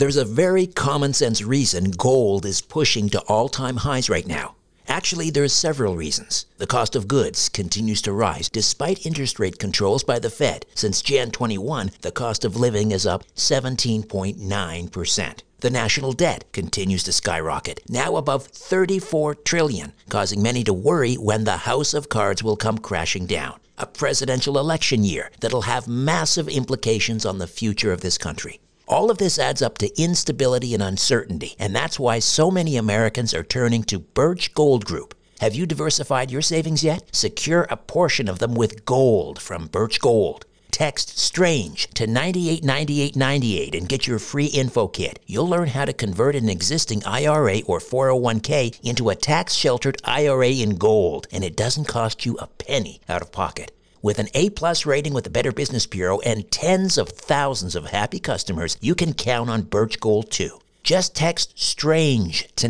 There's a very common sense reason gold is pushing to all-time highs right now. Actually, there's several reasons. The cost of goods continues to rise despite interest rate controls by the Fed. Since Jan 21, the cost of living is up 17.9%. The national debt continues to skyrocket, now above $34 trillion, causing many to worry when the house of cards will come crashing down. A presidential election year that'll have massive implications on the future of this country. All of this adds up to instability and uncertainty, and that's why so many Americans are turning to Birch Gold Group. Have you diversified your savings yet? Secure a portion of them with gold from Birch Gold. Text STRANGE to 989898 and get your free info kit. You'll learn how to convert an existing IRA or 401k into a tax-sheltered IRA in gold, and it doesn't cost you a penny out of pocket. With an A-plus rating with the Better Business Bureau and tens of thousands of happy customers, you can count on Birch Gold too. Just text STRANGE to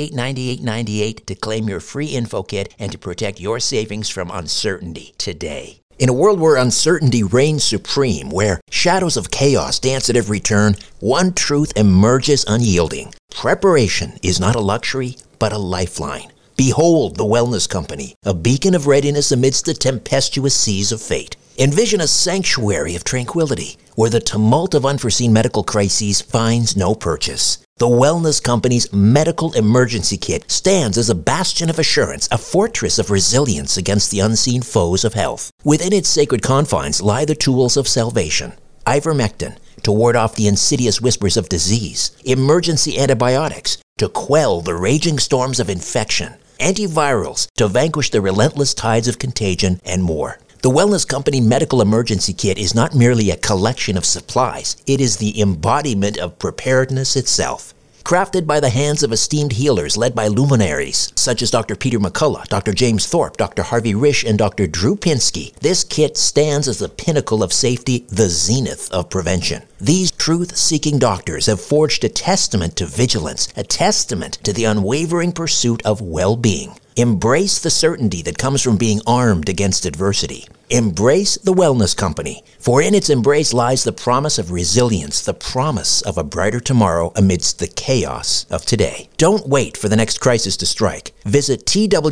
989898 to claim your free info kit and to protect your savings from uncertainty today. In a world where uncertainty reigns supreme, where shadows of chaos dance at every turn, one truth emerges unyielding. Preparation is not a luxury, but a lifeline. Behold the Wellness Company, a beacon of readiness amidst the tempestuous seas of fate. Envision a sanctuary of tranquility, where the tumult of unforeseen medical crises finds no purchase. The Wellness Company's Medical Emergency Kit stands as a bastion of assurance, a fortress of resilience against the unseen foes of health. Within its sacred confines lie the tools of salvation. Ivermectin, to ward off the insidious whispers of disease. Emergency antibiotics, to quell the raging storms of infection. Antivirals, to vanquish the relentless tides of contagion, and more. The Wellness Company Medical Emergency Kit is not merely a collection of supplies. It is the embodiment of preparedness itself. Crafted by the hands of esteemed healers led by luminaries such as Dr. Peter McCullough, Dr. James Thorpe, Dr. Harvey Risch, and Dr. Drew Pinsky, this kit stands as the pinnacle of safety, the zenith of prevention. These truth-seeking doctors have forged a testament to vigilance, a testament to the unwavering pursuit of well-being. Embrace the certainty that comes from being armed against adversity. Embrace the Wellness Company, for in its embrace lies the promise of resilience, the promise of a brighter tomorrow amidst the chaos of today. Don't wait for the next crisis to strike. Visit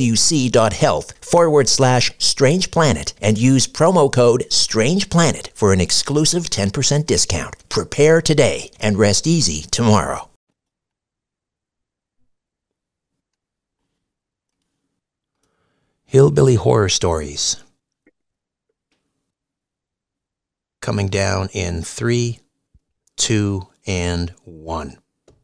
twc.health/Strange Planet and use promo code Strange Planet for an exclusive 10% discount. Prepare today and rest easy tomorrow. Hillbilly Horror Stories. Coming down in 3, 2, and 1.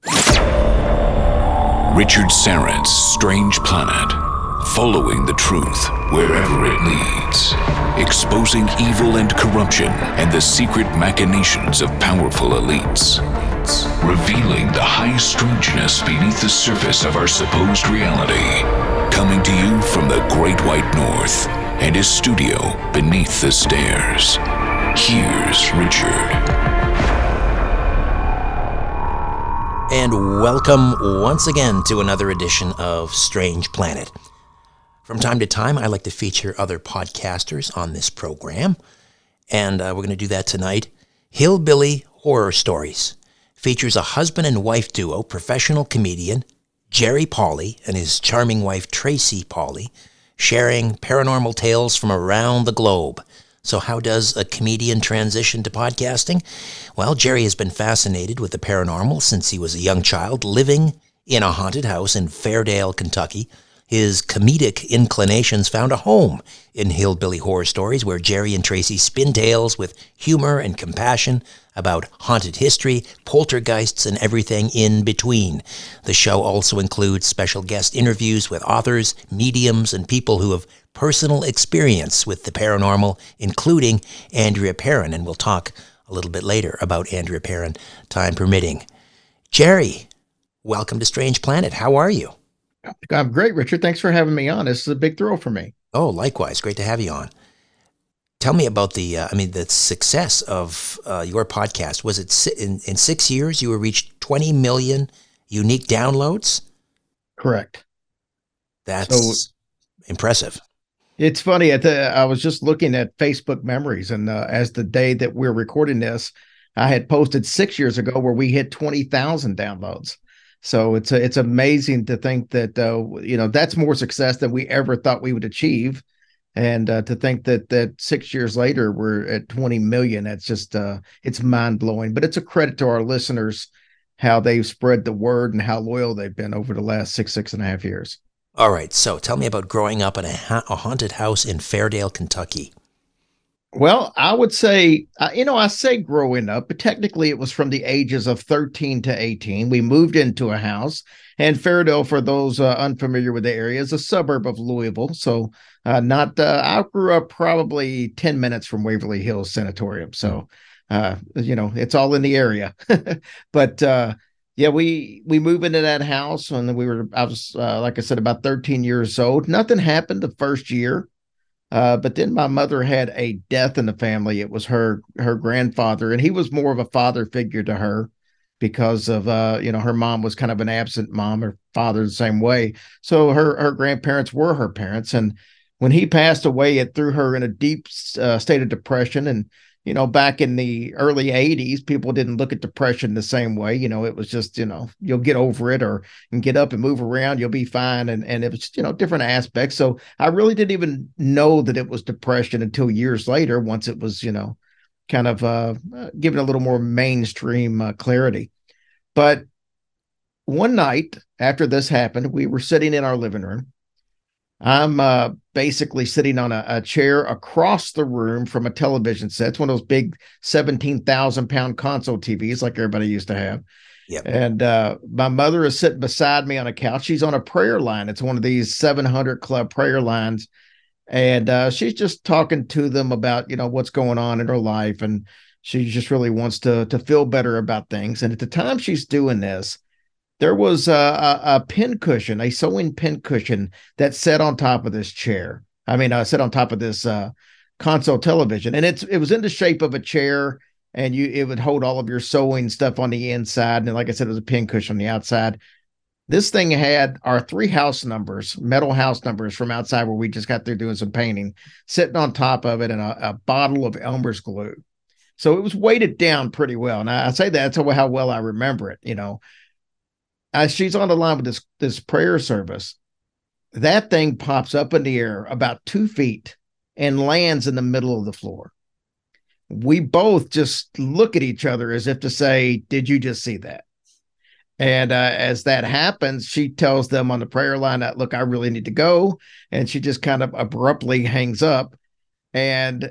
Richard Syrett's Strange Planet. Following the truth wherever it leads. Exposing evil and corruption and the secret machinations of powerful elites. Revealing the high strangeness beneath the surface of our supposed reality. Coming to you from the Great White North and his studio beneath the stairs. Here's Richard. And welcome once again to another edition of Strange Planet. From time to time, I like to feature other podcasters on this program, and we're going to do that tonight. Hillbilly Horror Stories features a husband and wife duo, professional comedian Jerry Pauly and his charming wife Tracy Pauly, sharing paranormal tales from around the globe. So how does a comedian transition to podcasting? Well, Jerry has been fascinated with the paranormal since he was a young child, living in a haunted house in Fairdale, Kentucky. His comedic inclinations found a home in Hillbilly Horror Stories, where Jerry and Tracy spin tales with humor and compassion about haunted history, poltergeists, and everything in between. The show also includes special guest interviews with authors, mediums, and people who have personal experience with the paranormal, including Andrea Perron, and we'll talk a little bit later about Andrea Perron, time permitting. Jerry, welcome to Strange Planet. How are you? I'm great, Richard. Thanks for having me on. This is a big thrill for me. Oh, likewise. Great to have you on. Tell me about the success of your podcast. Was it in 6 years you reached 20 million unique downloads? Correct. That's impressive. It's funny. I was just looking at Facebook memories, and as the day that we're recording this, I had posted 6 years ago where we hit 20,000 downloads. So it's amazing to think that that's more success than we ever thought we would achieve, and to think that 6 years later we're at 20 million. That's just it's mind blowing. But it's a credit to our listeners how they've spread the word and how loyal they've been over the last 6.5 years. All right, so tell me about growing up in a haunted house in Fairdale, Kentucky. Well, I would say, I say growing up, but technically it was from the ages of 13 to 18. We moved into a house, and Fairdale, for those unfamiliar with the area, is a suburb of Louisville. So I grew up probably 10 minutes from Waverly Hills Sanatorium. So, it's all in the area. But yeah, we moved into that house when I was, like I said, about 13 years old. Nothing happened the first year. But then my mother had a death in the family. It was her grandfather, and he was more of a father figure to her because of her mom was kind of an absent mom, her father the same way. So her grandparents were her parents, and when he passed away, it threw her in a deep state of depression. And back in the early 80s, people didn't look at depression the same way. It was just, you'll get over it and get up and move around. You'll be fine. And it was, different aspects. So I really didn't even know that it was depression until years later, once it was, kind of given a little more mainstream clarity. But one night after this happened, we were sitting in our living room. I'm basically sitting on a chair across the room from a television set. It's one of those big 17,000-pound console TVs like everybody used to have. Yep. And my mother is sitting beside me on a couch. She's on a prayer line. It's one of these 700 Club prayer lines. And she's just talking to them about, what's going on in her life. And she just really wants to feel better about things. And at the time she's doing this, there was a pin cushion, a sewing pin cushion that sat on top of this chair. Sat on top of this console television, and it was in the shape of a chair, and it would hold all of your sewing stuff on the inside. And like I said, it was a pin cushion on the outside. This thing had our 3 house numbers, metal house numbers from outside where we just got through doing some painting, sitting on top of it, and a bottle of Elmer's glue. So it was weighted down pretty well. And I say that's how well I remember it, As she's on the line with this prayer service, that thing pops up in the air about 2 feet and lands in the middle of the floor. We both just look at each other as if to say, "Did you just see that?" And as that happens, she tells them on the prayer line that, "Look, I really need to go." And she just kind of abruptly hangs up. And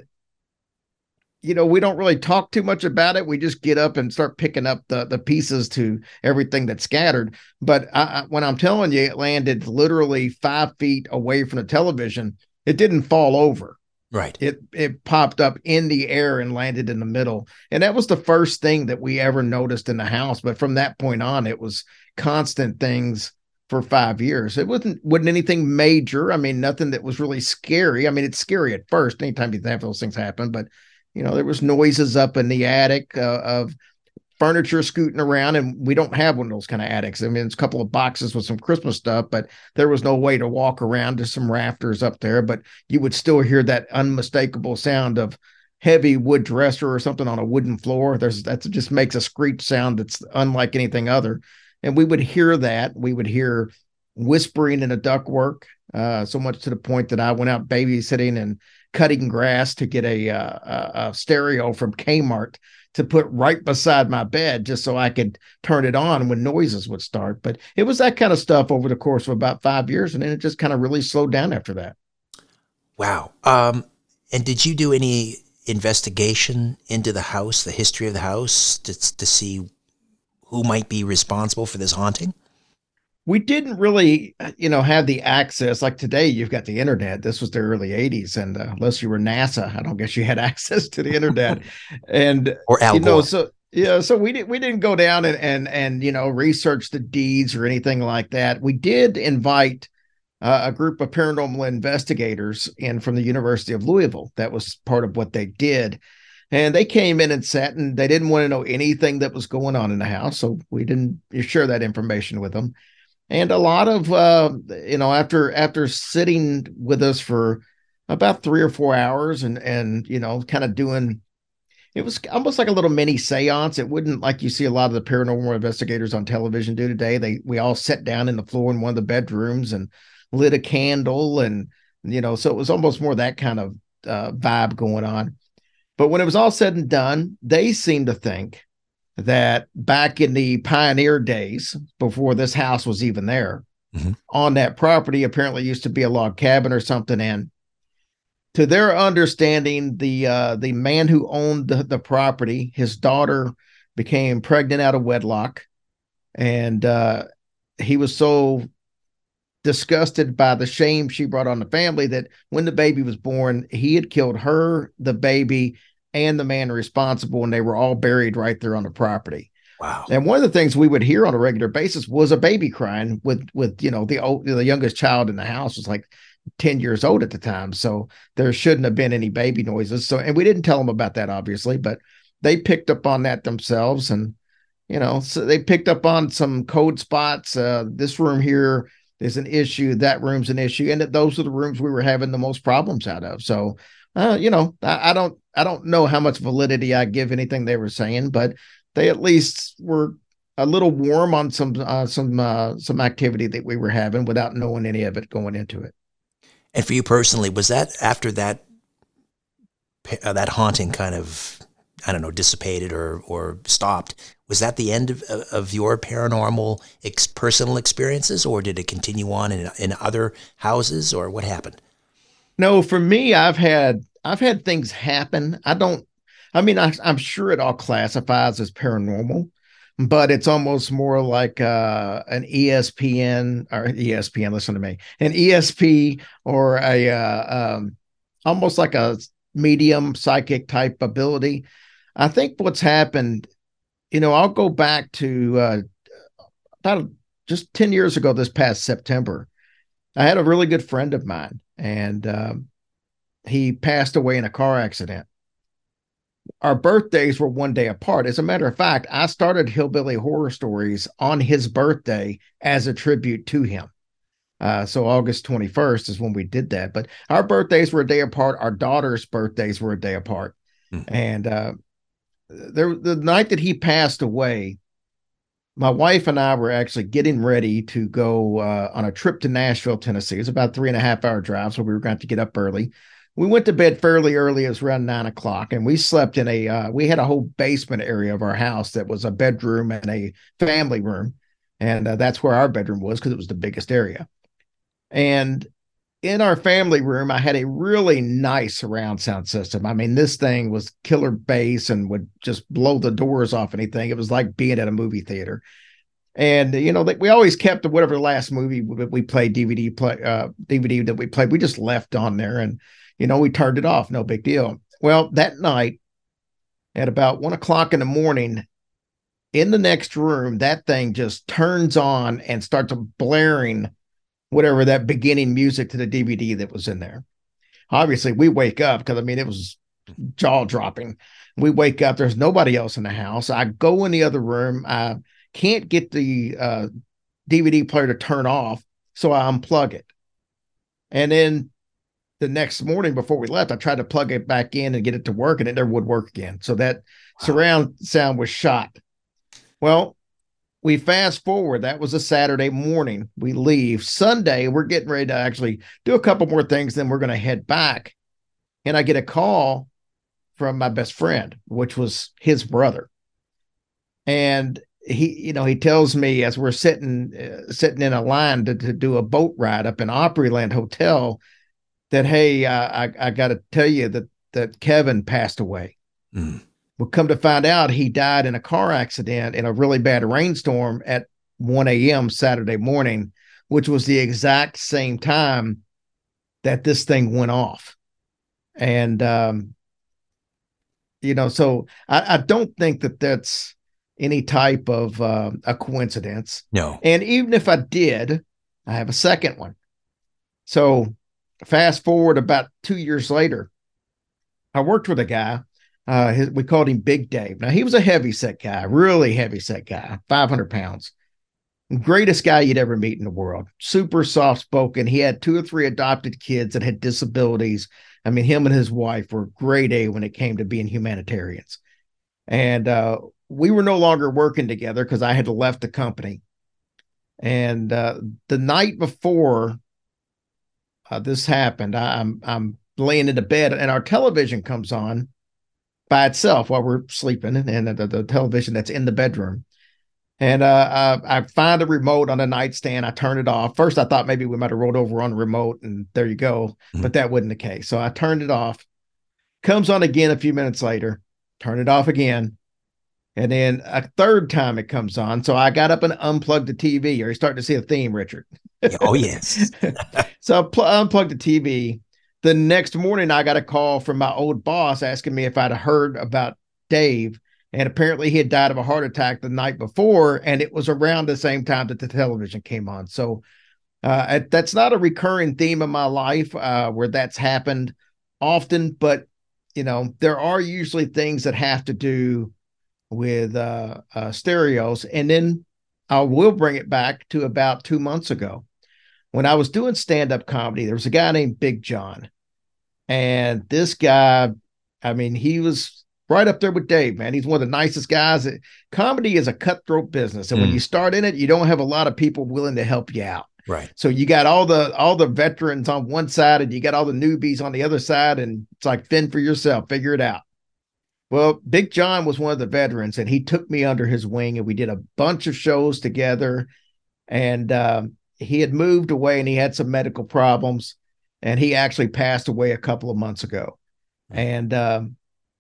we don't really talk too much about it. We just get up and start picking up the pieces to everything that's scattered. But when I'm telling you, it landed literally 5 feet away from the television. It didn't fall over. Right. It popped up in the air and landed in the middle. And that was the first thing that we ever noticed in the house. But from that point on, it was constant things for 5 years. It wasn't anything major. Nothing that was really scary. It's scary at first, anytime you have those things happen, but there was noises up in the attic of furniture scooting around, and we don't have one of those kind of attics. It's a couple of boxes with some Christmas stuff, but there was no way to walk around to some rafters up there, but you would still hear that unmistakable sound of heavy wood dresser or something on a wooden floor. That just makes a screech sound that's unlike anything other. And we would hear that. We would hear whispering in the ductwork, so much to the point that I went out babysitting and cutting grass to get a stereo from Kmart to put right beside my bed just so I could turn it on when noises would start. But it was that kind of stuff over the course of about 5 years, and then it just kind of really slowed down after that. Wow. And did you do any investigation into the house, the history of the house, to see who might be responsible for this haunting? We didn't really, have the access. Like today, you've got the internet. This was the early 80s. And unless you were NASA, I don't guess you had access to the internet. And, or Al Gore. So we didn't go down and research the deeds or anything like that. We did invite a group of paranormal investigators in from the University of Louisville. That was part of what they did. And they came in and sat, and they didn't want to know anything that was going on in the house. So we didn't share that information with them. And a lot of, after sitting with us for about 3 or 4 hours and kind of doing, It was almost like a little mini seance. It wouldn't like you see a lot of the paranormal investigators on television do today. We all sat down in the floor in one of the bedrooms and lit a candle, and so it was almost more that kind of vibe going on. But when it was all said and done, they seemed to think that back in the pioneer days, before this house was even there, on that property apparently used to be a log cabin or something. And to their understanding, the man who owned the property, his daughter became pregnant out of wedlock, and he was so disgusted by the shame she brought on the family that when the baby was born, he had killed her, the baby, and the man responsible, and they were all buried right there on the property. Wow. And one of the things we would hear on a regular basis was a baby crying with the youngest child in the house was like 10 years old at the time. So there shouldn't have been any baby noises. So, and we didn't tell them about that, obviously, but they picked up on that themselves. And, so they picked up on some code spots. This room here is an issue. That room's an issue. And those are the rooms we were having the most problems out of. So, I don't know how much validity I give anything they were saying, but they at least were a little warm on some activity that we were having without knowing any of it going into it. And for you personally, was that after that haunting kind of, I don't know, dissipated or stopped? Was that the end of your paranormal personal experiences, or did it continue on in other houses, or what happened? No, for me, I've had things happen. I'm sure it all classifies as paranormal, but it's almost more like an ESPN, listen to me, an ESP or almost like a medium psychic type ability. I think what's happened, I'll go back to about just 10 years ago, this past September. I had a really good friend of mine, and he passed away in a car accident. Our birthdays were one day apart. As a matter of fact, I started Hillbilly Horror Stories on his birthday as a tribute to him. So August 21st is when we did that. But our birthdays were a day apart. Our daughter's birthdays were a day apart. And the night that he passed away, my wife and I were actually getting ready to go on a trip to Nashville, Tennessee. It was about 3.5-hour drive, so we were going to get up early. We went to bed fairly early. It was around 9 o'clock, and we slept in we had a whole basement area of our house that was a bedroom and a family room. And that's where our bedroom was because it was the biggest area. And in our family room, I had a really nice surround sound system. I mean, this thing was killer bass and would just blow the doors off anything. It was like being at a movie theater. And, we always kept whatever the last movie we played, DVD that we played, we just left on there. And, we turned it off. No big deal. Well, that night at about 1 o'clock in the morning, in the next room, that thing just turns on and starts blaring whatever that beginning music to the DVD that was in there. Obviously, we wake up because, it was jaw dropping. We wake up. There's nobody else in the house. I go in the other room. I can't get the DVD player to turn off, so I unplug it. And then the next morning before we left, I tried to plug it back in and get it to work, and it never would work again. So that surround sound was shot. Well, we fast forward. That was a Saturday morning. We leave. Sunday, we're getting ready to actually do a couple more things. Then we're going to head back. And I get a call from my best friend, which was his brother. And he tells me as we're sitting in a line to do a boat ride up in Opryland Hotel that, hey, I got to tell you that Kevin passed away. Well, come to find out, he died in a car accident in a really bad rainstorm at 1 a.m. Saturday morning, which was the exact same time that this thing went off. And, so I don't think that that's any type of a coincidence. No. And even if I did, I have a second one. So fast forward about 2 years later, I worked with a guy. We called him Big Dave. Now, he was a heavyset guy, really heavyset guy, 500 pounds. Greatest guy you'd ever meet in the world. Super soft-spoken. He had 2 or 3 adopted kids that had disabilities. Him and his wife were grade A when it came to being humanitarians. And we were no longer working together because I had left the company. And the night before this happened, I'm laying in the bed, and our television comes on by itself while we're sleeping, and the television that's in the bedroom. And I find a remote on the nightstand. I turn it off. First, I thought maybe we might have rolled over on the remote, and there you go. But that wasn't the case. So I turned it off. Comes on again a few minutes later. Turn it off again. And then a third time it comes on. So I got up and unplugged the TV. Are you starting to see a theme, Richard? Oh, yes. So I unplugged the TV. The next morning, I got a call from my old boss asking me if I'd heard about Dave. And apparently he had died of a heart attack the night before. And it was around the same time that the television came on. So that's not a recurring theme in my life where that's happened often. But, there are usually things that have to do with stereos. And then I will bring it back to about 2 months ago. When I was doing stand-up comedy, there was a guy named Big John. And this guy, he was right up there with Dave, man. He's one of the nicest guys. Comedy is a cutthroat business. And when you start in it, you don't have a lot of people willing to help you out. Right. So you got all the veterans on one side and you got all the newbies on the other side. And it's like, fend for yourself, figure it out. Well, Big John was one of the veterans, and he took me under his wing, and we did a bunch of shows together. And he had moved away, and he had some medical problems, and he actually passed away a couple of months ago. And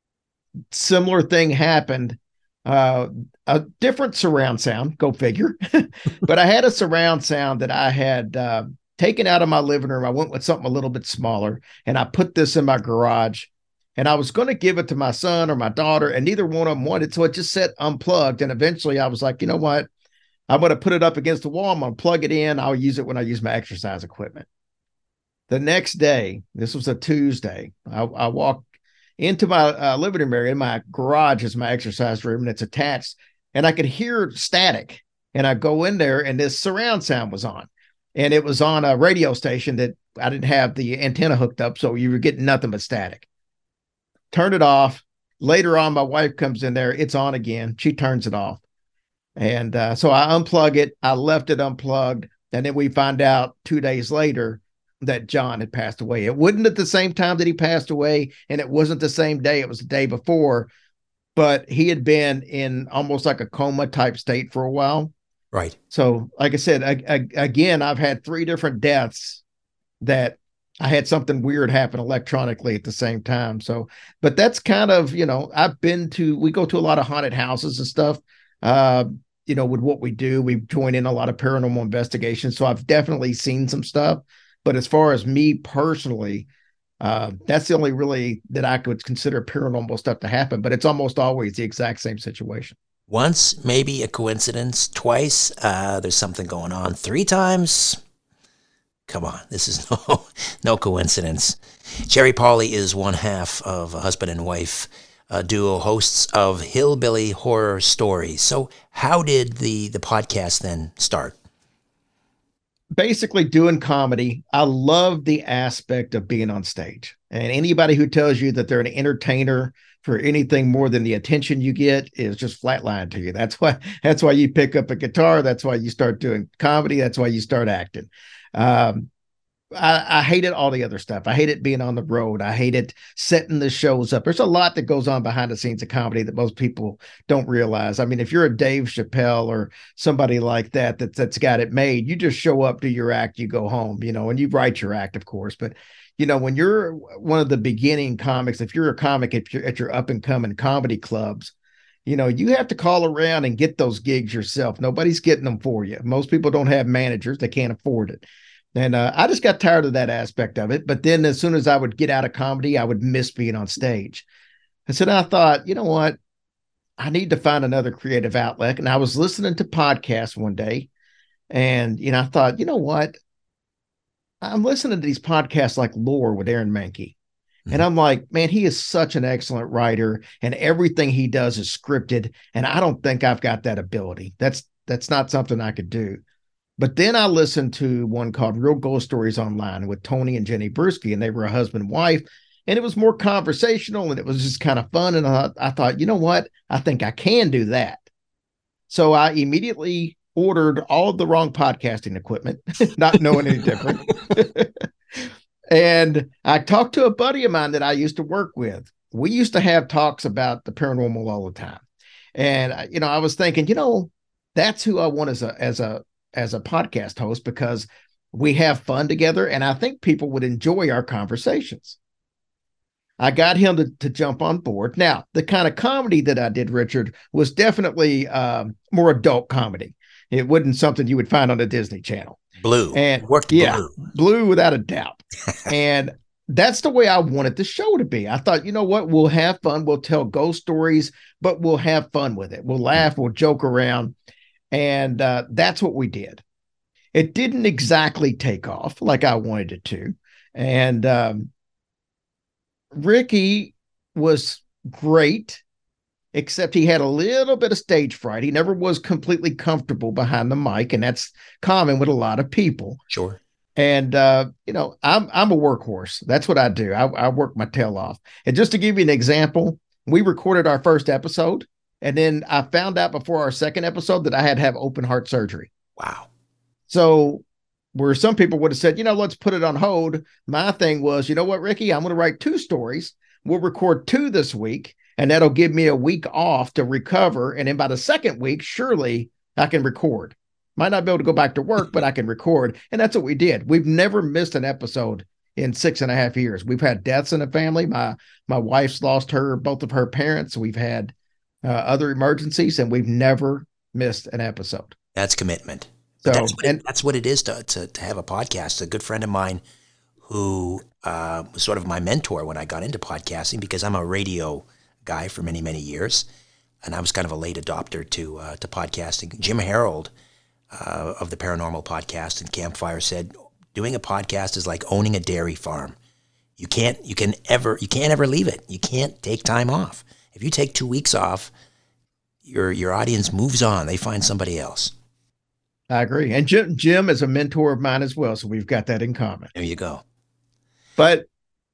similar thing happened, a different surround sound, go figure. But I had a surround sound that I had taken out of my living room. I went with something a little bit smaller, and I put this in my garage. And I was going to give it to my son or my daughter, and neither one of them wanted. So it just sat unplugged. And eventually I was like, you know what? I'm going to put it up against the wall. I'm going to plug it in. I'll use it when I use my exercise equipment. The next day, this was a Tuesday, I walked into my living room area. My garage is my exercise room, and it's attached. And I could hear static. And I go in there, and this surround sound was on. And it was on a radio station that I didn't have the antenna hooked up. So you were getting nothing but static. Turned it off. Later on, my wife comes in there. It's on again. She turns it off. And so I unplug it. I left it unplugged. And then we find out 2 days later that John had passed away. It wasn't at the same time that he passed away. And it wasn't the same day. It was the day before. But he had been in almost like a coma type state for a while. Right. So, like I said, again, I've had 3 different deaths that I had something weird happen electronically at the same time. So, but that's kind of, we go to a lot of haunted houses and stuff, with what we do. We join in a lot of paranormal investigations. So I've definitely seen some stuff. But as far as me personally, that's the only really that I could consider paranormal stuff to happen. But it's almost always the exact same situation. Once, maybe a coincidence. Twice, there's something going on. 3 times. Come on, this is no coincidence. Jerry Pauley is one half of a husband and wife duo, hosts of Hillbilly Horror Stories. So how did the podcast then start? Basically doing comedy. I love the aspect of being on stage. And anybody who tells you that they're an entertainer for anything more than the attention you get is just flatline to you. That's why you pick up a guitar. That's why you start doing comedy. That's why you start acting. I hated all the other stuff. I hated being on the road. I hated setting the shows up. There's a lot that goes on behind the scenes of comedy that most people don't realize. I mean, if you're a Dave Chappelle or somebody like that's got it made, you just show up, do your act, you go home, and you write your act, of course. But, when you're one of the beginning comics, if you're a comic at your up and coming comedy clubs, you have to call around and get those gigs yourself. Nobody's getting them for you. Most people don't have managers. They can't afford it. And I just got tired of that aspect of it. But then as soon as I would get out of comedy, I would miss being on stage. And so then I thought, you know what? I need to find another creative outlet. And I was listening to podcasts one day. And, I thought, you know what? I'm listening to these podcasts like Lore with Aaron Mahnke. And I'm like, man, he is such an excellent writer. And everything he does is scripted. And I don't think I've got that ability. That's not something I could do. But then I listened to one called Real Ghost Stories Online with Tony and Jenny Bruschi, and they were a husband and wife. and it was more conversational, and it was just kind of fun. And I thought, you know what? I think I can do that. So I immediately ordered all of the wrong podcasting equipment, not knowing any different. And I talked to a buddy of mine that I used to work with. We used to have talks about the paranormal all the time. And, I was thinking, that's who I want as a podcast host, because we have fun together. And I think people would enjoy our conversations. I got him to jump on board. Now, the kind of comedy that I did, Richard, was definitely more adult comedy. It wasn't something you would find on the Disney Channel. Blue. And worked blue. Blue without a doubt. And that's the way I wanted the show to be. I thought, you know what? We'll have fun. We'll tell ghost stories, but we'll have fun with it. We'll laugh. We'll joke around. And that's what we did. It didn't exactly take off like I wanted it to. And Ricky was great, except he had a little bit of stage fright. He never was completely comfortable behind the mic, and that's common with a lot of people. Sure. And, I'm a workhorse. That's what I do. I work my tail off. And just to give you an example, we recorded our first episode, and then I found out before our second episode that I had to have open heart surgery. Wow. So where some people would have said, let's put it on hold, my thing was, you know what, Ricky, I'm going to write 2 stories. We'll record 2 this week, and that'll give me a week off to recover. And then by the second week, surely I can record. Might not be able to go back to work, but I can record. And that's what we did. We've never missed an episode in 6.5 years. We've had deaths in the family. My wife's lost both of her parents. We've had other emergencies, and we've never missed an episode. That's commitment. So, that's what it is to have a podcast. A good friend of mine who was sort of my mentor when I got into podcasting, because I'm a radio guy for many, many years, and I was kind of a late adopter to podcasting. Jim Harold of the Paranormal Podcast and Campfire said, doing a podcast is like owning a dairy farm. You can't ever leave it. You can't take time off. If you take 2 weeks off, your audience moves on. They find somebody else. I agree. And Jim is a mentor of mine as well, so we've got that in common. There you go. But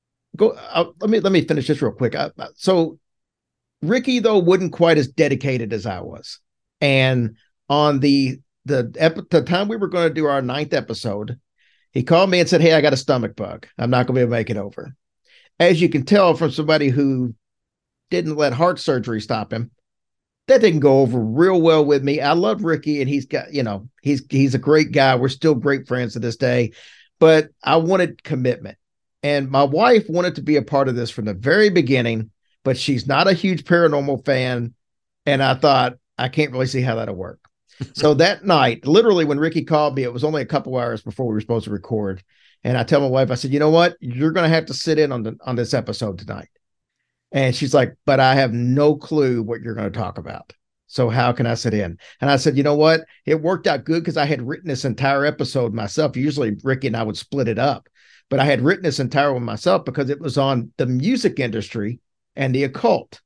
let me finish this real quick. So Ricky, though, wasn't quite as dedicated as I was. And on the time we were going to do our 9th episode, he called me and said, "Hey, I got a stomach bug. I'm not going to be able to make it over." As you can tell from somebody who didn't let heart surgery stop him, that didn't go over real well with me. I love Ricky, and he's got, he's a great guy. We're still great friends to this day, but I wanted commitment. And my wife wanted to be a part of this from the very beginning, but she's not a huge paranormal fan. And I thought, I can't really see how that'll work. So that night, literally when Ricky called me, it was only a couple hours before we were supposed to record. And I tell my wife, I said, you know what? You're going to have to sit in on this episode tonight. And she's like, but I have no clue what you're going to talk about. So how can I sit in? And I said, you know what? It worked out good because I had written this entire episode myself. Usually Ricky and I would split it up, but I had written this entire one myself because it was on the music industry and the occult.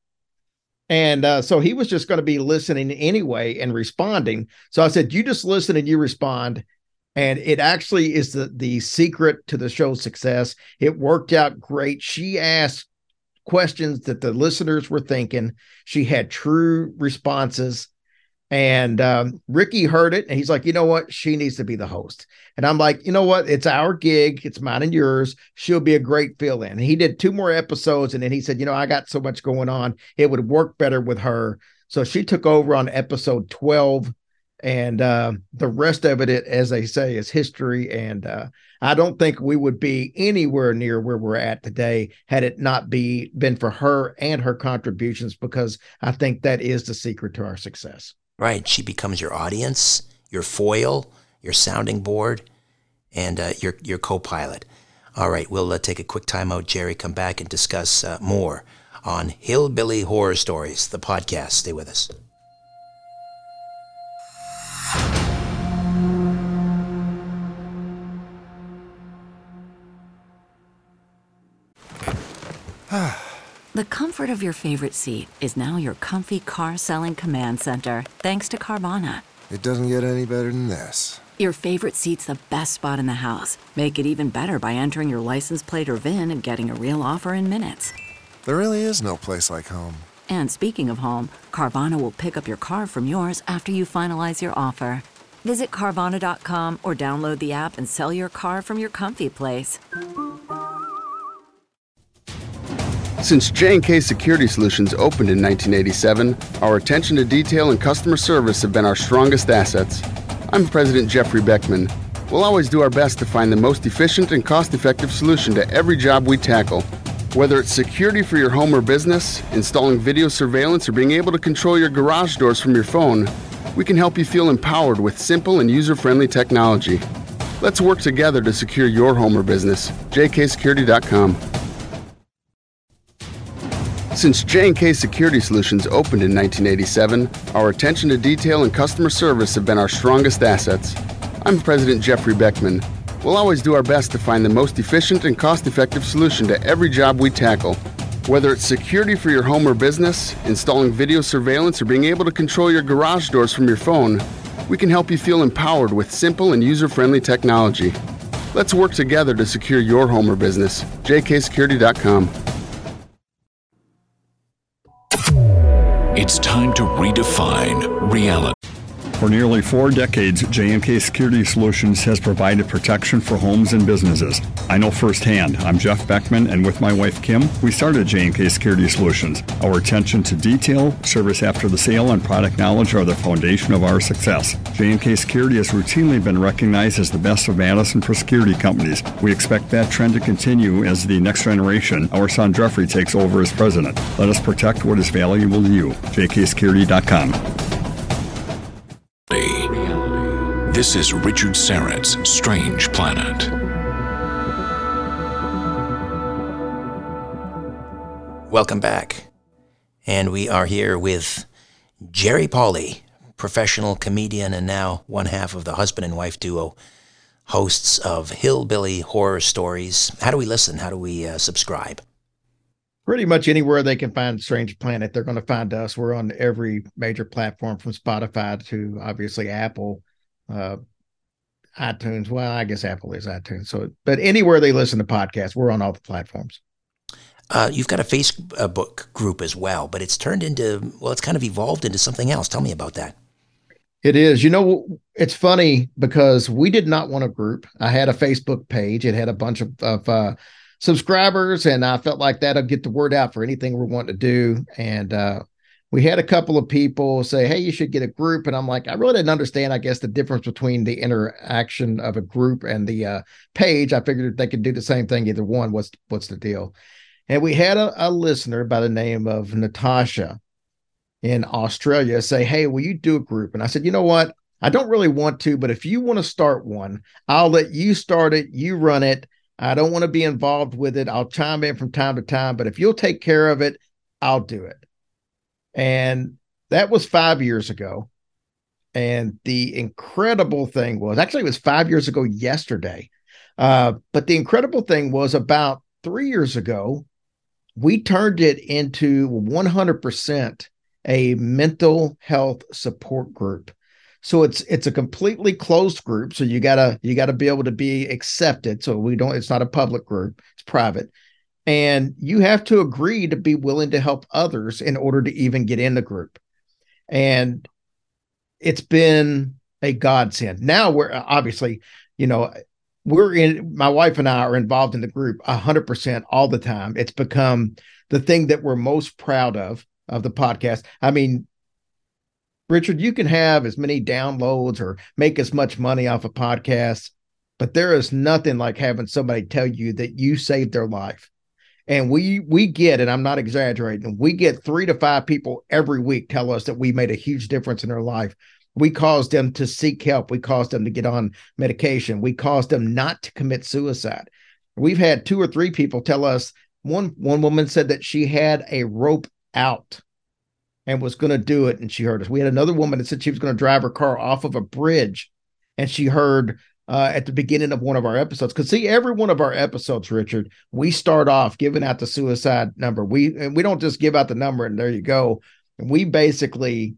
And so he was just going to be listening anyway and responding. So I said, you just listen and you respond. And it actually is the secret to the show's success. It worked out great. She asked questions that the listeners were thinking. She had true responses. And Ricky heard it, and he's like, you know what? She needs to be the host. And I'm like, you know what? It's our gig. It's mine and yours. She'll be a great fill-in. And he did 2 more episodes, and then he said, I got so much going on. It would work better with her. So she took over on episode 12, and the rest of it, as they say, is history. And I don't think we would be anywhere near where we're at today had it not been for her and her contributions, because I think that is the secret to our success. Right. She becomes your audience, your foil, your sounding board, and your co-pilot. All right. We'll take a quick time out, Jerry, come back and discuss more on Hillbilly Horror Stories, the podcast. Stay with us. The comfort of your favorite seat is now your comfy car selling command center, thanks to Carvana. It doesn't get any better than this. Your favorite seat's the best spot in the house. Make it even better by entering your license plate or VIN and getting a real offer in minutes. There really is no place like home. And speaking of home, Carvana will pick up your car from yours after you finalize your offer. Visit Carvana.com or download the app and sell your car from your comfy place. Since J&K Security Solutions opened in 1987, our attention to detail and customer service have been our strongest assets. I'm President Jeffrey Beckman. We'll always do our best to find the most efficient and cost-effective solution to every job we tackle. Whether it's security for your home or business, installing video surveillance, or being able to control your garage doors from your phone, we can help you feel empowered with simple and user-friendly technology. Let's work together to secure your home or business. jksecurity.com. Since J&K Security Solutions opened in 1987, our attention to detail and customer service have been our strongest assets. I'm President Jeffrey Beckman. We'll always do our best to find the most efficient and cost-effective solution to every job we tackle. Whether it's security for your home or business, installing video surveillance, or being able to control your garage doors from your phone, we can help you feel empowered with simple and user-friendly technology. Let's work together to secure your home or business. jksecurity.com. It's time to redefine reality. For nearly 4 decades, J&K Security Solutions has provided protection for homes and businesses. I know firsthand. I'm Jeff Beckman, and with my wife Kim, we started J&K Security Solutions. Our attention to detail, service after the sale, and product knowledge are the foundation of our success. J&K Security has routinely been recognized as the best of Madison for security companies. We expect that trend to continue as the next generation, our son Jeffrey, takes over as president. Let us protect what is valuable to you. jksecurity.com. This is Richard Syrett's Strange Planet. Welcome back. And we are here with Jerry Pauly, professional comedian and now one half of the husband and wife duo, hosts of Hillbilly Horror Stories. How do we listen? How do we subscribe? Pretty much anywhere they can find Strange Planet, they're going to find us. We're on every major platform from Spotify to obviously Apple, iTunes. Well, I guess Apple is iTunes. So, but anywhere they listen to podcasts, we're on all the platforms. You've got a Facebook group as well, but it's turned into, well, it's kind of evolved into something else. Tell me about that. It is. You know, it's funny because we did not want a group. I had a Facebook page. It had a bunch of subscribers, and I felt like that'll get the word out for anything we're wanting to do. And we had a couple of people say, hey, you should get a group. And I'm like, I really didn't understand, I guess, the difference between the interaction of a group and the page. I figured they could do the same thing, either one. What's the deal? And we had a listener by the name of Natasha in Australia say, hey, will you do a group? And I said, you know what? I don't really want to, but if you want to start one, I'll let you start it. You run it. I don't want to be involved with it. I'll chime in from time to time, but if you'll take care of it, I'll do it. And that was 5 years ago. And the incredible thing was, actually, it was 5 years ago yesterday. But the incredible thing was about 3 years ago, we turned it into 100% a mental health support group. So it's a completely closed group. So you gotta be able to be accepted. So it's not a public group, it's private. And you have to agree to be willing to help others in order to even get in the group. And it's been a godsend. Now we're obviously, my wife and I are involved in the group 100% all the time. It's become the thing that we're most proud of the podcast. I mean, Richard, you can have as many downloads or make as much money off a podcast, but there is nothing like having somebody tell you that you saved their life. And we get, and I'm not exaggerating, we get 3 to 5 people every week tell us that we made a huge difference in their life. We caused them to seek help. We caused them to get on medication. We caused them not to commit suicide. We've had 2 or 3 people tell us, one woman said that she had a rope out and was going to do it, and she heard us. We had another woman that said she was going to drive her car off of a bridge, and she heard at the beginning of one of our episodes. Because see, every one of our episodes, Richard, we start off giving out the suicide number. We don't just give out the number and there you go. We basically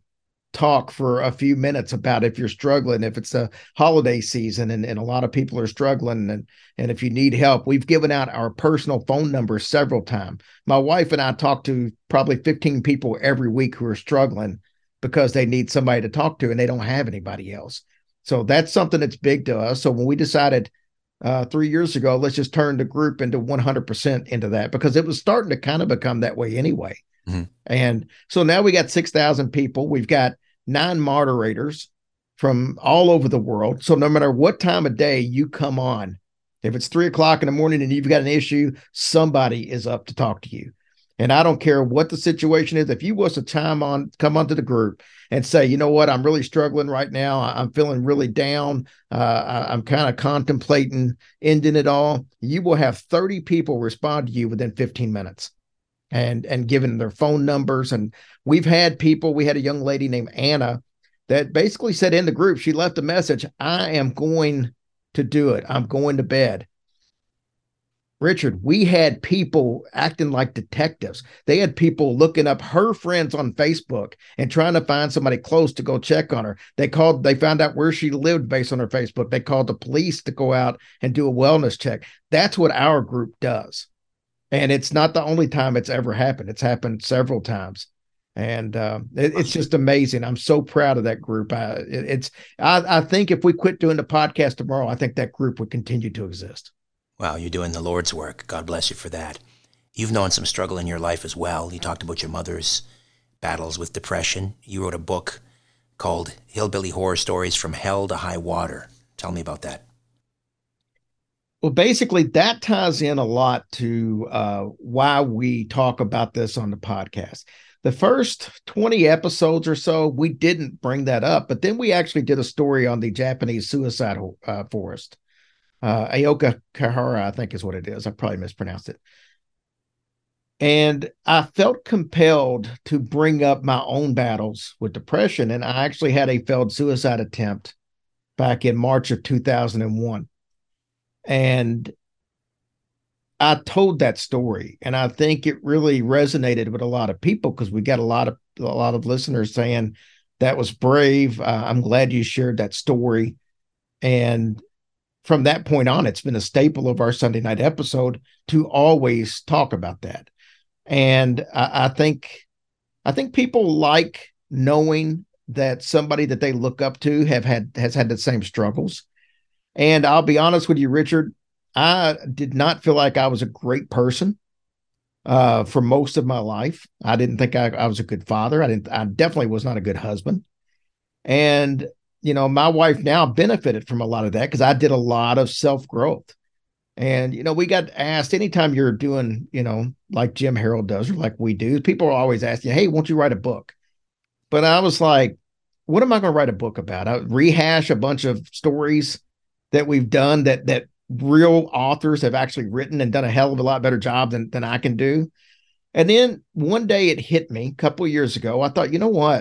talk for a few minutes about if you're struggling, if it's a holiday season and a lot of people are struggling, and if you need help. We've given out our personal phone numbers several times. My wife and I talk to probably 15 people every week who are struggling because they need somebody to talk to and they don't have anybody else. So that's something that's big to us. So when we decided 3 years ago, let's just turn the group into 100% into that, because it was starting to kind of become that way anyway. Mm-hmm. And so now we got 6,000 people. We've got 9 moderators from all over the world. So no matter what time of day you come on, if it's 3 o'clock in the morning and you've got an issue, somebody is up to talk to you. And I don't care what the situation is. If you want to come onto the group and say, you know what, I'm really struggling right now. I'm feeling really down. I'm kind of contemplating ending it all. You will have 30 people respond to you within 15 minutes. And given their phone numbers. And we had a young lady named Anna that basically said in the group, she left a message, I am going to do it. I'm going to bed. Richard, we had people acting like detectives. They had people looking up her friends on Facebook and trying to find somebody close to go check on her. They found out where she lived based on her Facebook. They called the police to go out and do a wellness check. That's what our group does. And it's not the only time it's ever happened. It's happened several times. And it's just amazing. I'm so proud of that group. I think if we quit doing the podcast tomorrow, I think that group would continue to exist. Wow, you're doing the Lord's work. God bless you for that. You've known some struggle in your life as well. You talked about your mother's battles with depression. You wrote a book called Hillbilly Horror Stories from Hell to High Water. Tell me about that. Well, basically, that ties in a lot to why we talk about this on the podcast. The first 20 episodes or so, we didn't bring that up, but then we actually did a story on the Japanese suicide forest. Aokigahara, I think is what it is. I probably mispronounced it. And I felt compelled to bring up my own battles with depression. And I actually had a failed suicide attempt back in March of 2001. And I told that story, and I think it really resonated with a lot of people, because we got a lot of listeners saying that was brave. I'm glad you shared that story. And from that point on, it's been a staple of our Sunday night episode to always talk about that. And I think people like knowing that somebody that they look up to has had the same struggles. And I'll be honest with you, Richard, I did not feel like I was a great person for most of my life. I didn't think I was a good father. I definitely was not a good husband. And, you know, my wife now benefited from a lot of that because I did a lot of self-growth. And, you know, we got asked anytime you're doing, you know, like Jim Harold does or like we do, people are always asking, hey, won't you write a book? But I was like, what am I going to write a book about? I rehash a bunch of stories that we've done that real authors have actually written and done a hell of a lot better job than I can do. And then one day it hit me a couple of years ago. I thought, you know what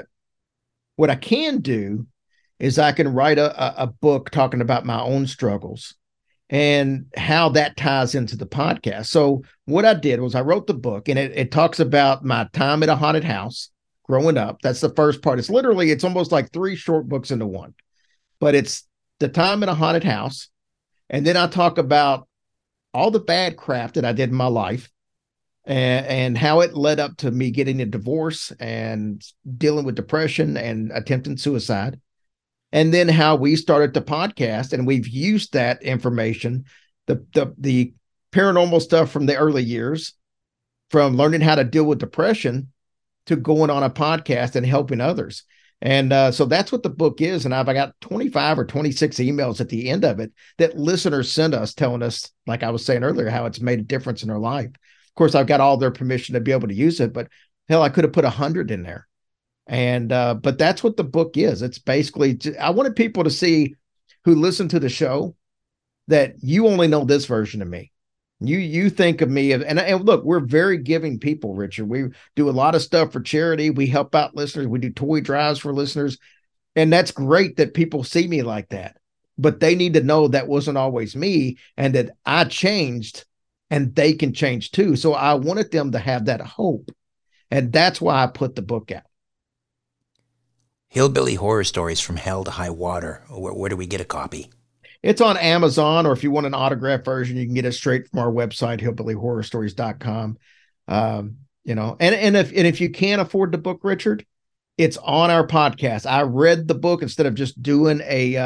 I can do is I can write a book talking about my own struggles and how that ties into the podcast. So what I did was I wrote the book, and it talks about my time at a haunted house growing up. That's the first part. It's almost like 3 short books into one, but it's the time in a haunted house. And then I talk about all the bad crap that I did in my life and how it led up to me getting a divorce and dealing with depression and attempting suicide. And then how we started the podcast, and we've used that information, the paranormal stuff from the early years, from learning how to deal with depression to going on a podcast and helping others. And so that's what the book is. And I got 25 or 26 emails at the end of it that listeners send us telling us, like I was saying earlier, how it's made a difference in their life. Of course, I've got all their permission to be able to use it, but hell, I could have put 100 in there. And but that's what the book is. It's basically, I wanted people to see who listen to the show that you only know this version of me. You think of me, and look, we're very giving people, Richard. We do a lot of stuff for charity. We help out listeners. We do toy drives for listeners. And that's great that people see me like that. But they need to know that wasn't always me, and that I changed and they can change too. So I wanted them to have that hope. And that's why I put the book out. Hillbilly Horror Stories from Hell to High Water. Where do we get a copy? It's on Amazon, or if you want an autographed version, you can get it straight from our website, hillbillyhorrorstories.com. And if you can't afford the book, Richard, it's on our podcast. I read the book instead of just doing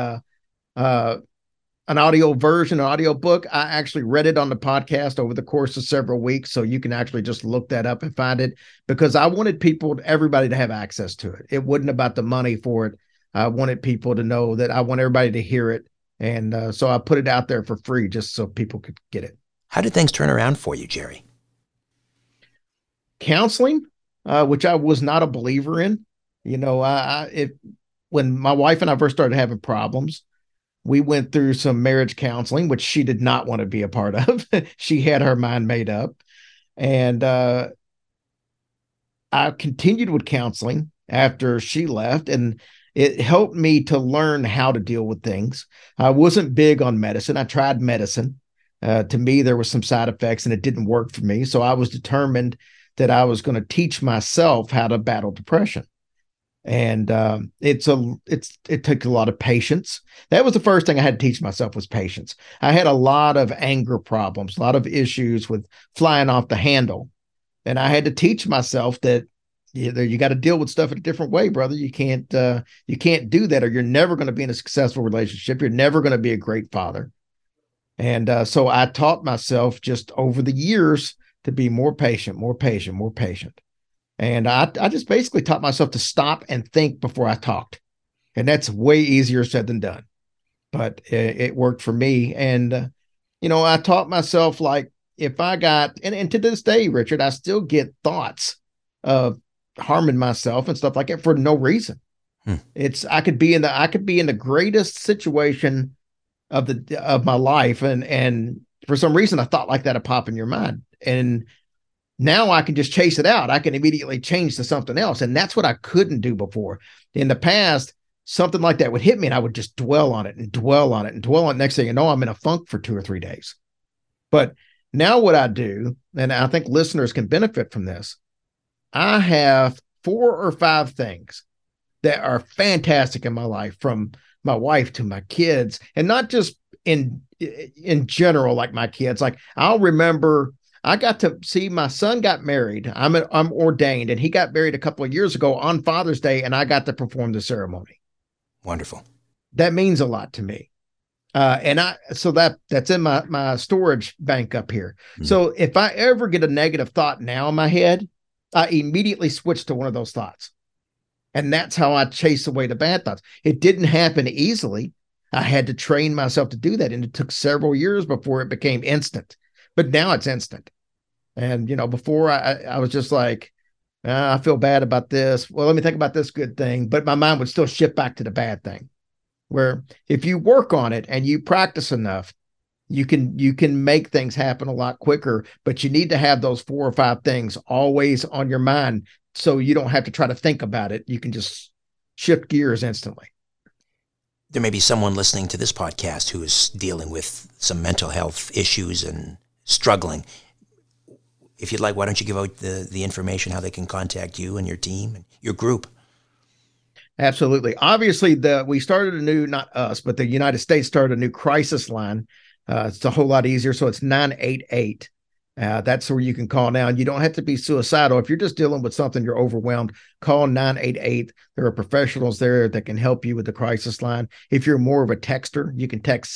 an audio version, an audio book. I actually read it on the podcast over the course of several weeks. So you can actually just look that up and find it, because I wanted everybody to have access to it. It wasn't about the money for it. I wanted people to know that I want everybody to hear it. And so I put it out there for free just so people could get it. How did things turn around for you, Jerry? Counseling, which I was not a believer in. When my wife and I first started having problems, we went through some marriage counseling, which she did not want to be a part of. She had her mind made up. And I continued with counseling after she left, and it helped me to learn how to deal with things. I wasn't big on medicine. I tried medicine. To me, there were some side effects and it didn't work for me. So I was determined that I was going to teach myself how to battle depression. And it took a lot of patience. That was the first thing I had to teach myself, was patience. I had a lot of anger problems, a lot of issues with flying off the handle. And I had to teach myself that you got to deal with stuff in a different way, brother. You can't do that, or you're never going to be in a successful relationship. You're never going to be a great father. And so I taught myself just over the years to be more patient. And I just basically taught myself to stop and think before I talked. And that's way easier said than done. But it worked for me. And, I taught myself, like, if I got, and to this day, Richard, I still get thoughts of harming myself and stuff like that for no reason. I could be in the greatest situation of my life. And for some reason, a thought like that would pop in your mind. And now I can just chase it out. I can immediately change to something else. And that's what I couldn't do before. In the past, something like that would hit me and I would just dwell on it and dwell on it and dwell on it. Next thing you know, I'm in a funk for 2 or 3 days. But now what I do, and I think listeners can benefit from this, I have 4 or 5 things that are fantastic in my life, from my wife to my kids, and not just in general, like my kids. Like, I'll remember I got to see my son got married. I'm ordained, and he got married a couple of years ago on Father's Day, and I got to perform the ceremony. Wonderful. That means a lot to me. So that's in my storage bank up here. Mm-hmm. So if I ever get a negative thought now in my head, I immediately switch to one of those thoughts. And that's how I chase away the bad thoughts. It didn't happen easily. I had to train myself to do that. And it took several years before it became instant. But now it's instant. And, before I was just like, I feel bad about this. Well, let me think about this good thing. But my mind would still shift back to the bad thing. Where if you work on it and you practice enough, you can make things happen a lot quicker. But you need to have those 4 or 5 things always on your mind, so you don't have to try to think about it. You can just shift gears instantly. There may be someone listening to this podcast who is dealing with some mental health issues and struggling. If you'd like, why don't you give out the information, how they can contact you and your team and your group? Absolutely. Obviously, we started a new, not us, but the United States started a new crisis line. It's a whole lot easier. So it's 988. That's where you can call now. And you don't have to be suicidal. If you're just dealing with something, you're overwhelmed, call 988. There are professionals there that can help you with the crisis line. If you're more of a texter, you can text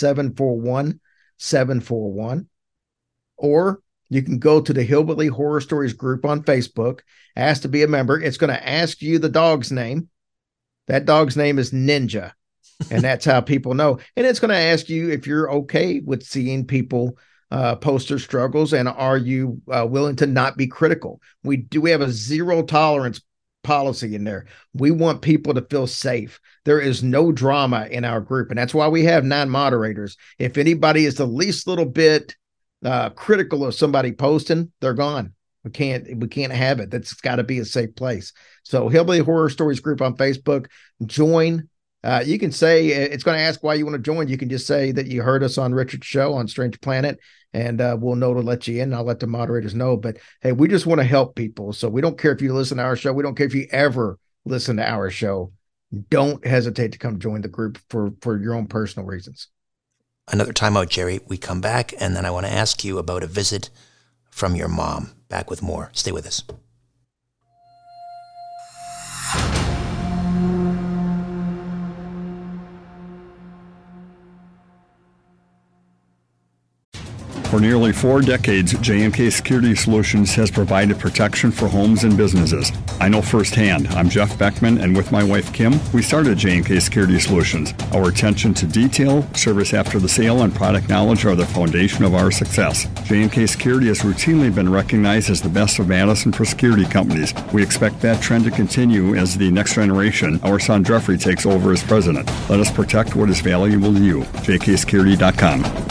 741-741. Or you can go to the Hillbilly Horror Stories group on Facebook, ask to be a member. It's going to ask you the dog's name. That dog's name is Ninja. And that's how people know. And it's going to ask you if you're okay with seeing people post their struggles, and are you willing to not be critical. We have a 0 tolerance policy in there. We want people to feel safe. There is no drama in our group, and that's why we have 9 moderators. If anybody is the least little bit critical of somebody posting, they're gone. We can't have it. That's got to be a safe place. So Hillbilly Horror Stories group on Facebook, join. You can say, it's going to ask why you want to join. You can just say that you heard us on Richard's show on Strange Planet, and we'll know to let you in. I'll let the moderators know. But hey, we just want to help people. So we don't care if you listen to our show. We don't care if you ever listen to our show. don't hesitate to come join the group for your own personal reasons. Another time out, Jerry. We come back, and then I want to ask you about a visit from your mom. Back with more. Stay with us. For nearly 4 decades, J&K Security Solutions has provided protection for homes and businesses. I know firsthand. I'm Jeff Beckman, and with my wife Kim, we started J&K Security Solutions. Our attention to detail, service after the sale, and product knowledge are the foundation of our success. J&K Security has routinely been recognized as the best of Madison for security companies. We expect that trend to continue as the next generation, our son Jeffrey, takes over as president. Let us protect what is valuable to you. jksecurity.com.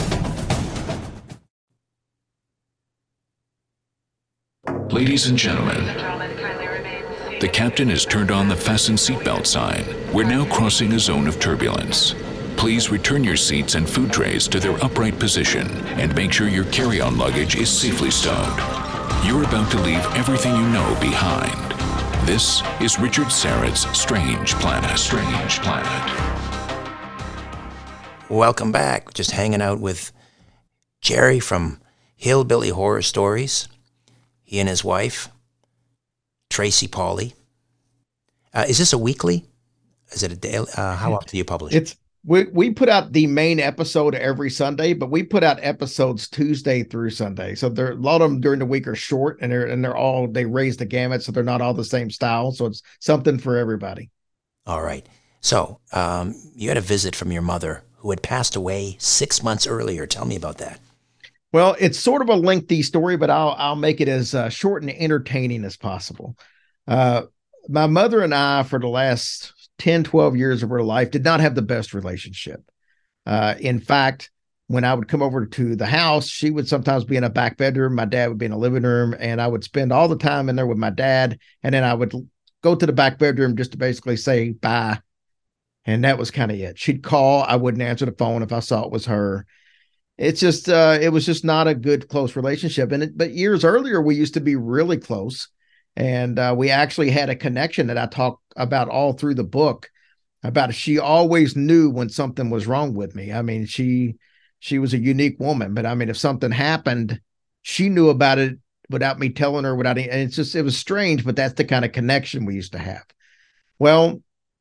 Ladies and gentlemen, the captain has turned on the fasten seatbelt sign. We're now crossing a zone of turbulence. Please return your seats and food trays to their upright position and make sure your carry-on luggage is safely stowed. You're about to leave everything you know behind. This is Richard Syrett's Strange Planet. Strange Planet. Welcome back. Just hanging out with Jerry from Hillbilly Horror Stories. He and his wife, Tracy Pauly. Is this a weekly? Is it a daily? How often do you publish? We put out the main episode every Sunday, but we put out episodes Tuesday through Sunday. So a lot of them during the week are short, and they raise the gamut, so they're not all the same style. So it's something for everybody. All right. So you had a visit from your mother who had passed away 6 months earlier. Tell me about that. Well, it's sort of a lengthy story, but I'll make it as short and entertaining as possible. My mother and I, for the last 10, 12 years of her life, did not have the best relationship. In fact, when I would come over to the house, she would sometimes be in a back bedroom. My dad would be in a living room, and I would spend all the time in there with my dad. And then I would go to the back bedroom just to basically say bye. And that was kind of it. She'd call. I wouldn't answer the phone if I saw it was her. It's just, it was just not a good, close relationship. But years earlier, we used to be really close. And we actually had a connection that I talk about all through the book about. She always knew when something was wrong with me. I mean, she was a unique woman, but I mean, if something happened, she knew about it without me telling her, and it was strange, but that's the kind of connection we used to have. Well,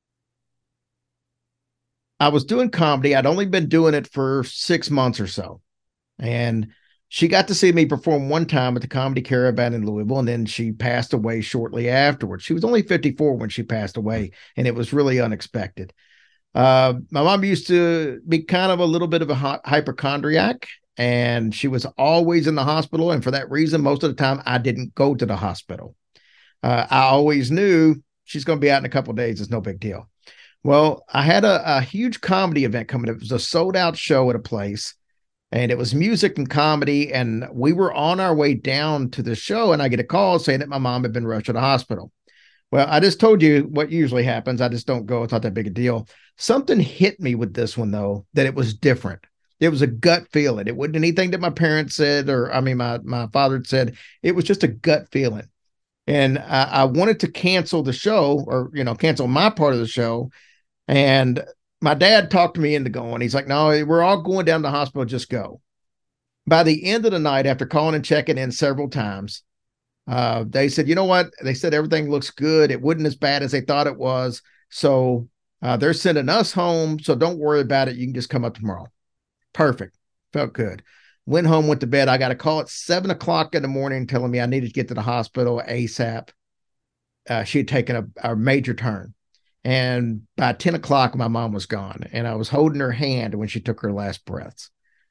I was doing comedy. I'd only been doing it for 6 months or so. And she got to see me perform one time at the Comedy Caravan in Louisville, and then she passed away shortly afterwards. She was only 54 when she passed away, and it was really unexpected. My mom used to be kind of a little bit of a hypochondriac, and she was always in the hospital. And for that reason, most of the time, I didn't go to the hospital. I always knew she's going to be out in a couple of days. It's no big deal. Well, I had a huge comedy event coming up. It was a sold-out show at a place, and it was music and comedy, and we were on our way down to the show, and I get a call saying that my mom had been rushed to the hospital. Well, I just told you what usually happens. I just don't go. It's not that big a deal. Something hit me with this one, though, that it was different. It was a gut feeling. It wasn't anything that my parents said, my father had said. It was just a gut feeling. And I wanted to cancel the show, or, cancel my part of the show. And my dad talked me into going. He's like, no, we're all going down to the hospital. Just go. By the end of the night, after calling and checking in several times, they said, you know what? They said everything looks good. It wasn't as bad as they thought it was. So they're sending us home. So don't worry about it. You can just come up tomorrow. Perfect. Felt good. Went home, went to bed. I got a call at 7:00 in the morning telling me I needed to get to the hospital ASAP. She had taken a major turn. And by 10:00, my mom was gone, and I was holding her hand when she took her last breaths.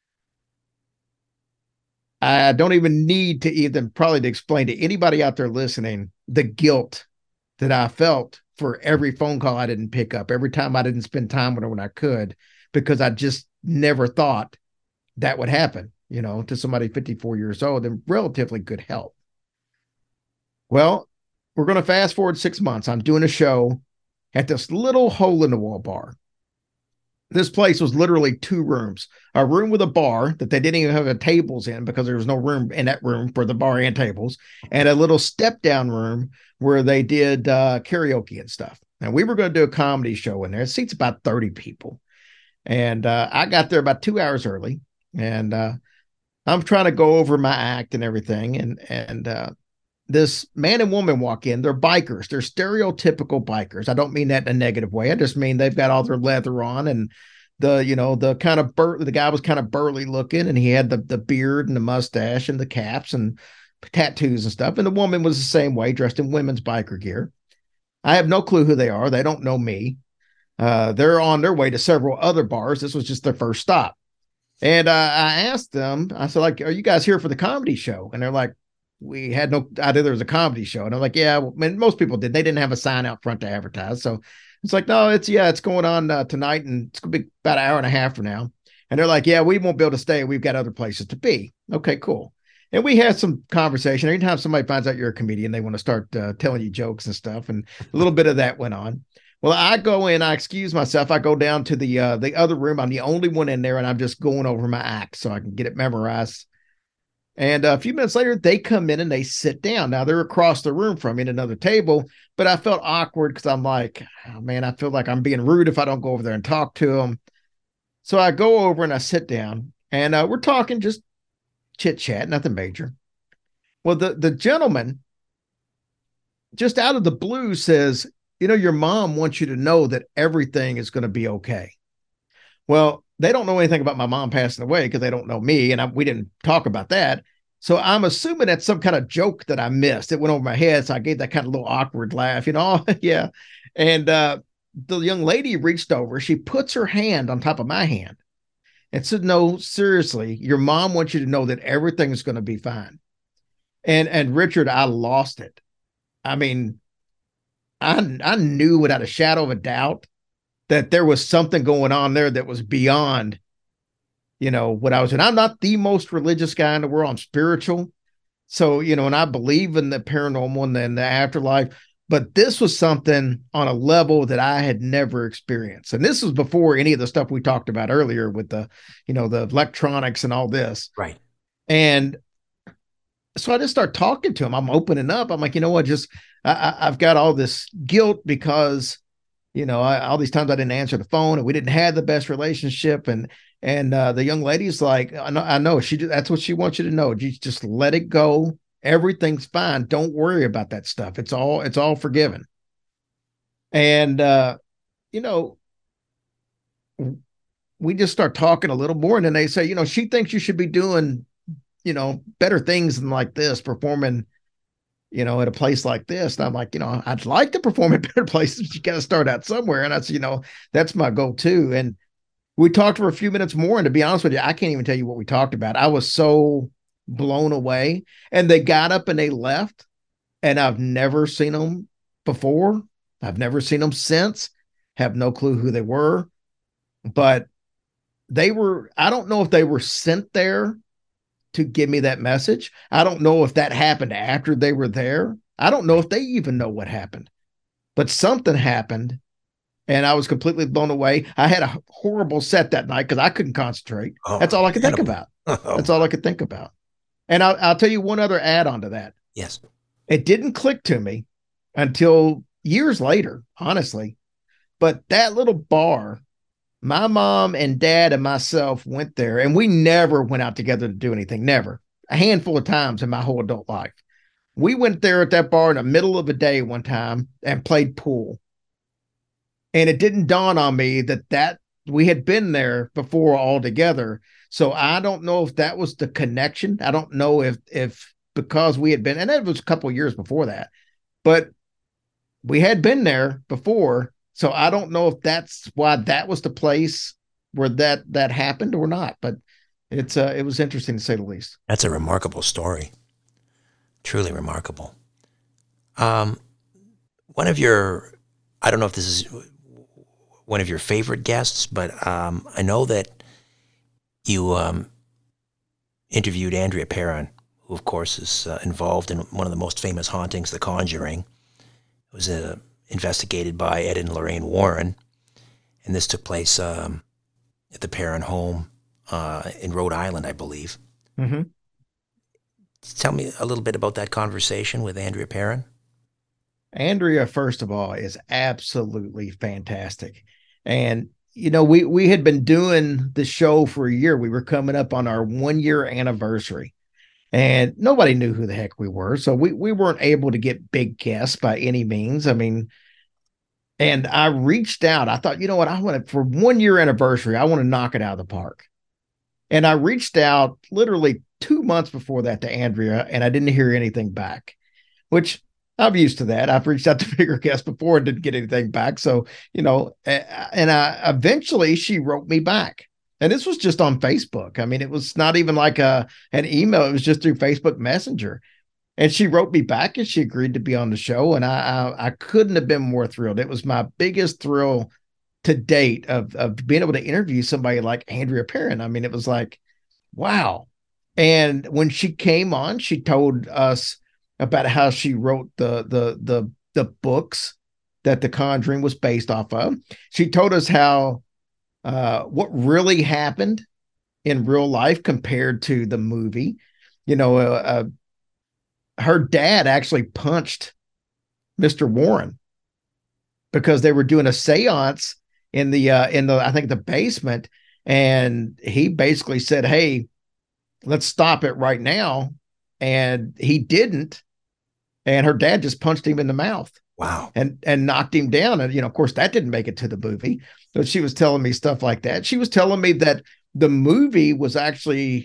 I don't even need to probably to explain to anybody out there listening the guilt that I felt for every phone call I didn't pick up, every time I didn't spend time with her when I could, because I just never thought that would happen, to somebody 54 years old in relatively good health. Well, we're going to fast forward 6 months. I'm doing a show at this little hole-in-the-wall bar. This place was literally 2 rooms, a room with a bar that they didn't even have tables in because there was no room in that room for the bar and tables, and a little step-down room where they did karaoke and stuff. And we were going to do a comedy show in there. It seats about 30 people. And I got there about 2 hours early. And I'm trying to go over my act and everything. And this man and woman walk in. They're bikers. They're stereotypical bikers. I don't mean that in a negative way. I just mean they've got all their leather on, and the guy was kind of burly looking, and he had the beard and the mustache and the caps and tattoos and stuff. And the woman was the same way, dressed in women's biker gear. I have no clue who they are. They don't know me. They're on their way to several other bars. This was just their first stop. And I asked them, I said, like, are you guys here for the comedy show? And they're like, we had no idea there was a comedy show. And I'm like, yeah, well, most people did. They didn't have a sign out front to advertise. So it's like, no, it's going on tonight, and it's going to be about an hour and a half from now. And they're like, yeah, we won't be able to stay. We've got other places to be. Okay, cool. And we had some conversation. Anytime somebody finds out you're a comedian, they want to start telling you jokes and stuff. And a little bit of that went on. Well, I go in, I excuse myself. I go down to the other room. I'm the only one in there, and I'm just going over my act so I can get it memorized. And a few minutes later, they come in and they sit down. Now, they're across the room from me at another table, but I felt awkward because I'm like, oh, man, I feel like I'm being rude if I don't go over there and talk to them. So I go over and I sit down, and we're talking, just chit-chat, nothing major. Well, the gentleman, just out of the blue, says, your mom wants you to know that everything is going to be okay. Well, they don't know anything about my mom passing away because they don't know me, and we didn't talk about that. So I'm assuming that's some kind of joke that I missed. It went over my head, so I gave that kind of little awkward laugh, yeah. And the young lady reached over. She puts her hand on top of my hand and said, no, seriously, your mom wants you to know that everything is going to be fine. And Richard, I lost it. I mean, I knew without a shadow of a doubt that there was something going on there that was beyond, what I was. And I'm not the most religious guy in the world. I'm spiritual. So, and I believe in the paranormal and the afterlife, but this was something on a level that I had never experienced. And this was before any of the stuff we talked about earlier with the electronics and all this. Right. And so I just start talking to him. I'm opening up. I'm like, I've got all this guilt because, all these times I didn't answer the phone and we didn't have the best relationship. And the young lady's like, I know that's what she wants you to know. You just let it go. Everything's fine. Don't worry about that stuff. It's all forgiven. And, we just start talking a little more. And then they say, she thinks you should be doing, better things than like this, performing, at a place like this. And I'm like, I'd like to perform at better places, but you got to start out somewhere. And I said, that's my goal too. And we talked for a few minutes more. And to be honest with you, I can't even tell you what we talked about. I was so blown away. And they got up and they left. And I've never seen them before. I've never seen them since. Have no clue who they were. But I don't know if they were sent there to give me that message. I don't know if that happened after they were there. I don't know if they even know what happened, but something happened and I was completely blown away. I had a horrible set that night because I couldn't concentrate. That's all I could think about. That's all I could think about. And I'll tell you one other add on to that. Yes. It didn't click to me until years later, honestly, but that little bar, my mom and dad and myself went there, and we never went out together to do anything. Never. A handful of times in my whole adult life. We went there at that bar in the middle of the day one time and played pool. And it didn't dawn on me that we had been there before all together. So I don't know if that was the connection. I don't know if because we had been, and it was a couple of years before that, but we had been there before. So I don't know if that's why that was the place where that happened or not, but it was interesting to say the least. That's a remarkable story. Truly remarkable. One of your, I don't know if this is one of your favorite guests, but I know that you interviewed Andrea Perron, who of course is involved in one of the most famous hauntings, The Conjuring. It was investigated by Ed and Lorraine Warren, and this took place at the Perron home in Rhode Island, I believe. Mm-hmm. Tell me a little bit about that conversation with Andrea Perron. Andrea, first of all, is absolutely fantastic. And, we had been doing the show for a year. We were coming up on our 1-year anniversary, and nobody knew who the heck we were. So we weren't able to get big guests by any means. I mean, and I reached out. I thought, you know what? I want to, for 1-year anniversary, I want to knock it out of the park. And I reached out literally 2 months before that to Andrea, and I didn't hear anything back, which I'm used to that. I've reached out to bigger guests before and didn't get anything back. So, and eventually she wrote me back. And this was just on Facebook. I mean, it was not even like an email. It was just through Facebook Messenger. And she wrote me back and she agreed to be on the show. And I couldn't have been more thrilled. It was my biggest thrill to date of being able to interview somebody like Andrea Perron. I mean, it was like, wow. And when she came on, she told us about how she wrote the books that The Conjuring was based off of. She told us how what really happened in real life compared to the movie. Her dad actually punched Mr. Warren because they were doing a seance in the I think the basement, and he basically said, "Hey, let's stop it right now," and he didn't, and her dad just punched him in the mouth. Wow. And knocked him down, and of course that didn't make it to the movie. So she was telling me stuff like that. She was telling me that the movie was actually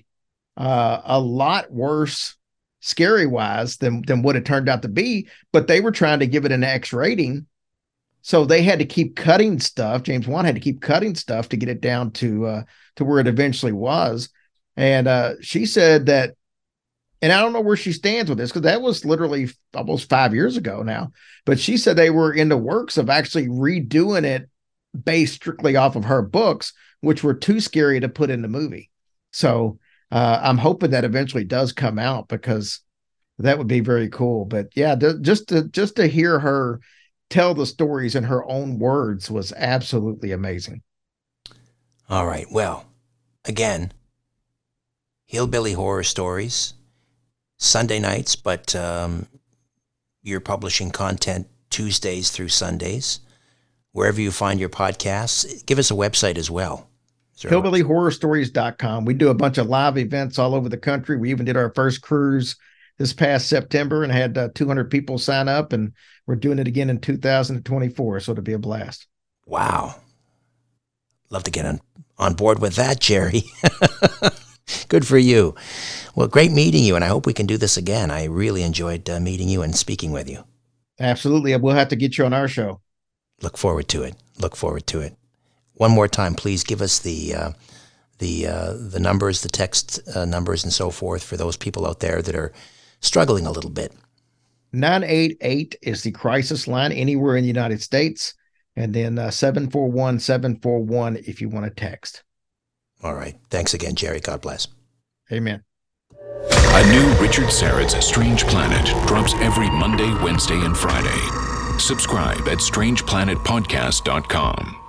a lot worse scary wise than what it turned out to be, but they were trying to give it an X rating. So they had to keep cutting stuff. James Wan had to keep cutting stuff to get it down to where it eventually was. And she said that, and I don't know where she stands with this because that was literally almost 5 years ago now, but she said they were in the works of actually redoing it based strictly off of her books, which were too scary to put in the movie. So I'm hoping that eventually does come out because that would be very cool. But yeah, just to hear her tell the stories in her own words was absolutely amazing. All right. Well, again, Hillbilly Horror Stories, Sunday nights, but you're publishing content Tuesdays through Sundays. Wherever you find your podcasts, give us a website as well. HillbillyHorrorStories.com. We do a bunch of live events all over the country. We even did our first cruise this past September and had 200 people sign up, and we're doing it again in 2024. So it'll be a blast. Wow. Love to get on board with that, Jerry. Good for you. Well, great meeting you, and I hope we can do this again. I really enjoyed meeting you and speaking with you. Absolutely. We'll have to get you on our show. Look forward to it. Look forward to it. One more time, please give us the numbers, the text numbers and so forth for those people out there that are struggling a little bit. 988 is the crisis line anywhere in the United States. And then 741-741 if you want to text. All right. Thanks again, Jerry. God bless. Amen. A new Richard Syrett's Strange Planet drops every Monday, Wednesday, and Friday. Subscribe at StrangePlanetPodcast.com.